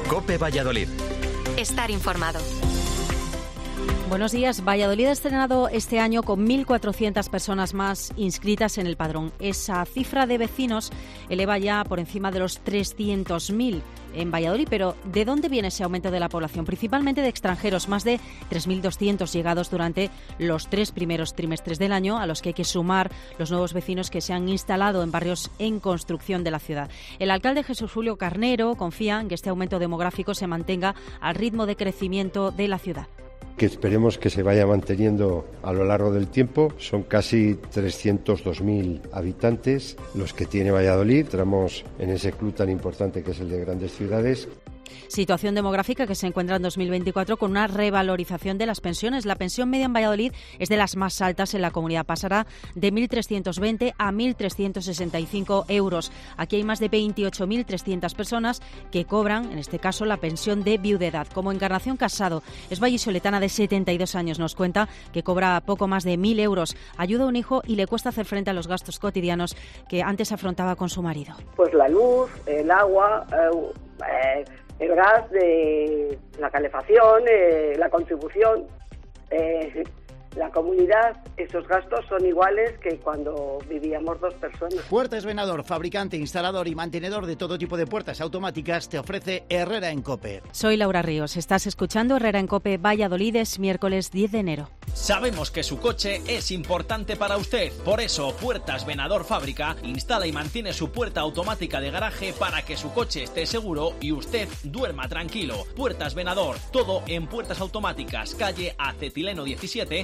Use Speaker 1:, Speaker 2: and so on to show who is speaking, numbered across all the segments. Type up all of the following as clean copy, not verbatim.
Speaker 1: COPE Valladolid.
Speaker 2: Estar informado.
Speaker 3: Buenos días. Valladolid ha estrenado este año con 1.400 personas más inscritas en el padrón. Esa cifra de vecinos eleva ya por encima de los 300.000 en Valladolid. Pero ¿de dónde viene ese aumento de la población? Principalmente de extranjeros, más de 3.200 llegados durante los 3 primeros trimestres del año, a los que hay que sumar los nuevos vecinos que se han instalado en barrios en construcción de la ciudad. El alcalde Jesús Julio Carnero confía en que este aumento demográfico se mantenga al ritmo de crecimiento de la ciudad,
Speaker 4: que esperemos que se vaya manteniendo a lo largo del tiempo. Son casi 302.000 habitantes los que tiene Valladolid. Entramos en ese club tan importante que es el de grandes ciudades.
Speaker 3: Situación demográfica que se encuentra en 2024 con una revalorización de las pensiones. La pensión media en Valladolid es de las más altas en la comunidad. Pasará de 1.320 a 1.365 euros. Aquí hay más de 28.300 personas que cobran, en este caso, la pensión de viudedad. Como Encarnación Casado, es vallisoletana de 72 años. Nos cuenta que cobra poco más de 1.000 euros. Ayuda a un hijo y le cuesta hacer frente a los gastos cotidianos que antes afrontaba con su marido.
Speaker 5: Pues la luz, el agua, el gas, de la calefacción, la contribución, la comunidad, esos gastos son iguales que cuando vivíamos 2 personas.
Speaker 6: Puertas Venador, fabricante, instalador y mantenedor de todo tipo de puertas automáticas, te ofrece Herrera en COPE.
Speaker 3: Soy Laura Ríos. Estás escuchando Herrera en COPE Valladolid, es miércoles 10 de enero.
Speaker 7: Sabemos que su coche es importante para usted. Por eso, Puertas Venador Fábrica instala y mantiene su puerta automática de garaje para que su coche esté seguro y usted duerma tranquilo. Puertas Venador, todo en puertas automáticas, calle Acetileno 17,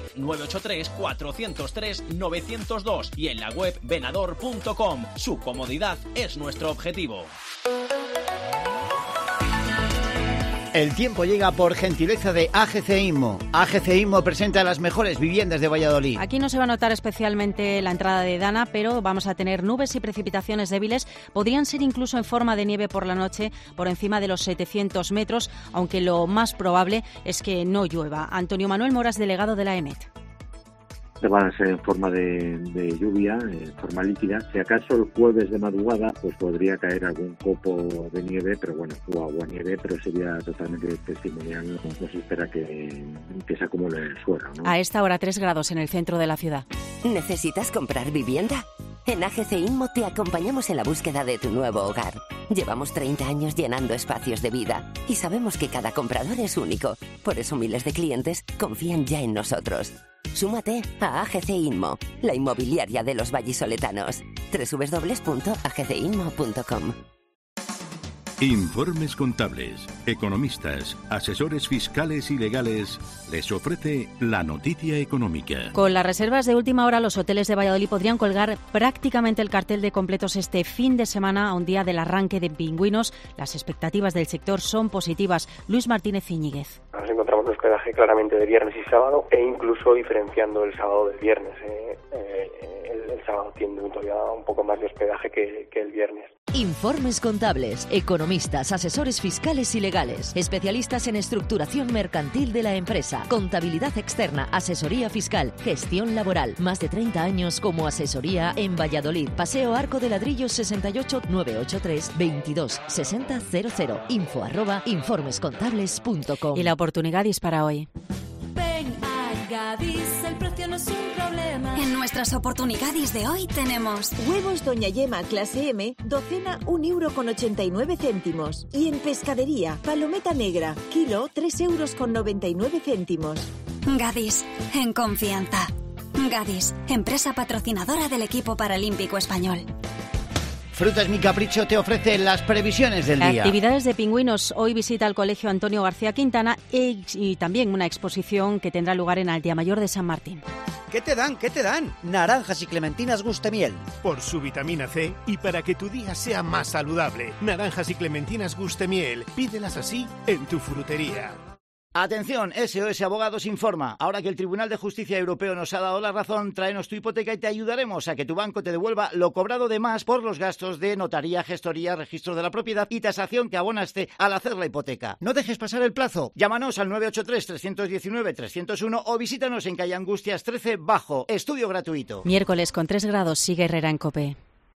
Speaker 7: 983-403-902 y en la web venador.com. Su comodidad es nuestro objetivo.
Speaker 6: El tiempo llega por gentileza de AGC Inmo. AGC Inmo presenta las mejores viviendas de Valladolid.
Speaker 3: Aquí no se va a notar especialmente la entrada de Dana, pero vamos a tener nubes y precipitaciones débiles. Podrían ser incluso en forma de nieve por la noche, por encima de los 700 metros, aunque lo más probable es que no llueva. Antonio Manuel Moras, delegado de la EMET.
Speaker 8: Van a ser en forma de lluvia, en forma líquida. Si acaso el jueves de madrugada pues podría caer algún copo de nieve, pero bueno, o aguanieve, pero sería totalmente testimonial. No se espera que se acumule el suelo, ¿no?
Speaker 3: A esta hora 3 grados en el centro de la ciudad.
Speaker 9: ¿Necesitas comprar vivienda? En AGC Inmo te acompañamos en la búsqueda de tu nuevo hogar. Llevamos 30 años llenando espacios de vida y sabemos que cada comprador es único. Por eso miles de clientes confían ya en nosotros. Súmate a AGC Inmo, la inmobiliaria de los vallisoletanos. www.agcinmo.com.
Speaker 10: Informes contables, economistas, asesores fiscales y legales les ofrece la noticia económica.
Speaker 3: Con las reservas de última hora, los hoteles de Valladolid podrían colgar prácticamente el cartel de completos este fin de semana, a un día del arranque de Pingüinos. Las expectativas del sector son positivas. Luis Martínez Iñiguez.
Speaker 11: Nos encontramos un hospedaje claramente de viernes y sábado, e incluso diferenciando el sábado del viernes. El sábado tiene todavía un poco más de hospedaje que el viernes.
Speaker 12: Informes contables, economistas, asesores fiscales y legales, especialistas en estructuración mercantil de la empresa, contabilidad externa, asesoría fiscal, gestión laboral. Más de 30 años como asesoría en Valladolid. Paseo Arco de Ladrillos 68 983 22 60 00. info@informescontables.com.
Speaker 3: Y la oportunidad dispara hoy.
Speaker 13: Ven a Gadis, el precio no es un problema.
Speaker 2: En nuestras oportunidades de hoy tenemos
Speaker 14: huevos Doña Yema clase M, docena 1,89 €. Y en pescadería, palometa negra, kilo 3,99 €.
Speaker 2: Gadis, en confianza. Gadis, empresa patrocinadora del equipo paralímpico español.
Speaker 6: Frutas Mi Capricho te ofrece las previsiones del día.
Speaker 3: Actividades de Pingüinos. Hoy visita al Colegio Antonio García Quintana y también una exposición que tendrá lugar en Aldea Mayor de San Martín.
Speaker 15: ¿Qué te dan? ¿Qué te dan? Naranjas y clementinas Gustemiel.
Speaker 16: Por su vitamina C y para que tu día sea más saludable. Naranjas y clementinas Gustemiel. Pídelas así en tu frutería.
Speaker 6: Atención, SOS Abogados informa. Ahora que el Tribunal de Justicia Europeo nos ha dado la razón, tráenos tu hipoteca y te ayudaremos a que tu banco te devuelva lo cobrado de más por los gastos de notaría, gestoría, registro de la propiedad y tasación que abonaste al hacer la hipoteca. No dejes pasar el plazo. Llámanos al 983-319-301 o visítanos en calle Angustias 13 Bajo. Estudio gratuito.
Speaker 3: Miércoles con 3 grados, sigue Herrera en COPE.